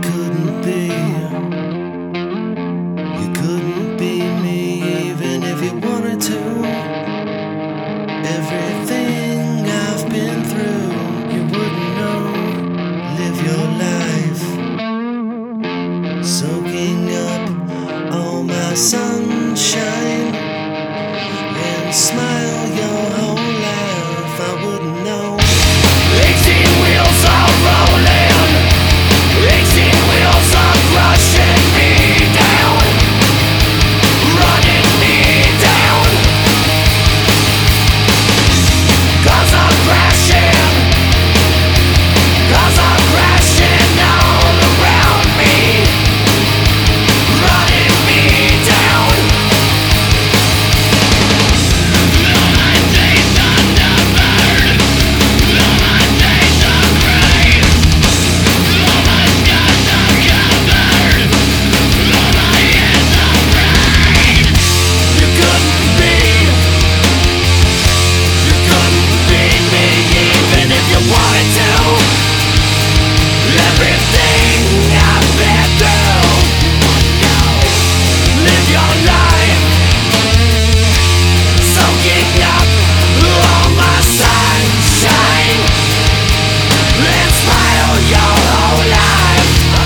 couldn't be, you couldn't be me even if you wanted to. Everything I've been through, you wouldn't know. Live your life, soaking up all my sunshine, and smile your whole life. I wouldn't know. 18 wheels are rolling, 18 wheels are crushing me down, running me down, 'cause I'm crashing, 'cause I'm crashing all around me, running me down. All my days are numbered, all my days are great, all my scars are covered, all my hands are right. You couldn't be me even if you wanted to. Everything I've been through, live your life, soaking up all my sunshine, and smile your whole life.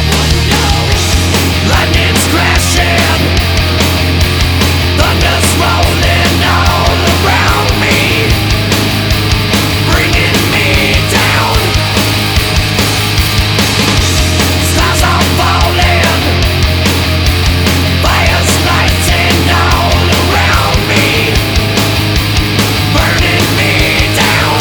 Lightning's crashing, thunder's rolling all around me, bringing me down. Stars are falling, fire's lighting all around me, burning me down.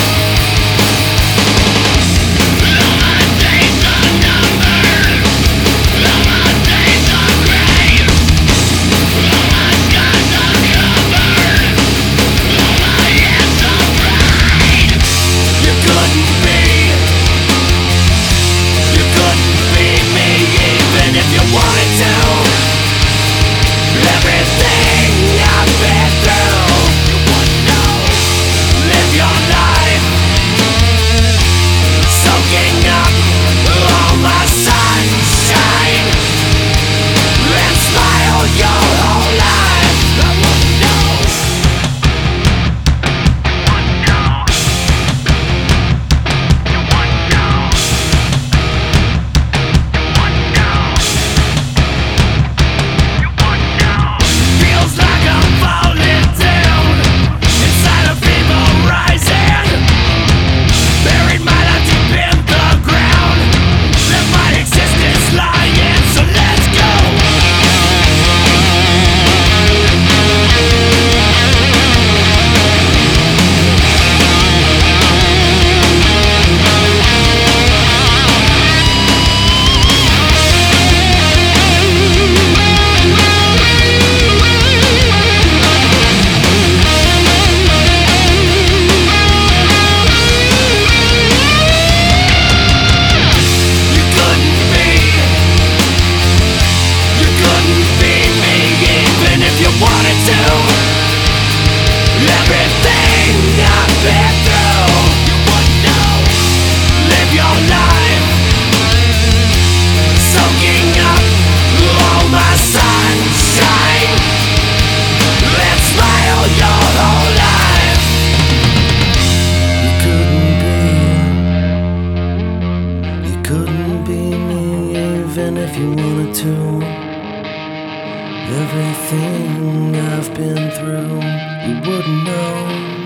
All my days are numbered, all my days are great, all my scars are covered, all my hands are right. You couldn't be me even if you wanted to. Everything I've been through, you wouldn't know. Live your life, soaking up all my sunshine, and smile your whole life. I wouldn't know. Feels like I'm falling down inside a fever rising. Buried my life deep in the ground. Let my existence lying, so let's go. You couldn't be me even if you wanted to. Everything I've been through, you wouldn't know. Live your life, soaking up all my sunshine, and smile your whole life. You couldn't be me even if you wanted to. Everything I've been through, you wouldn't know.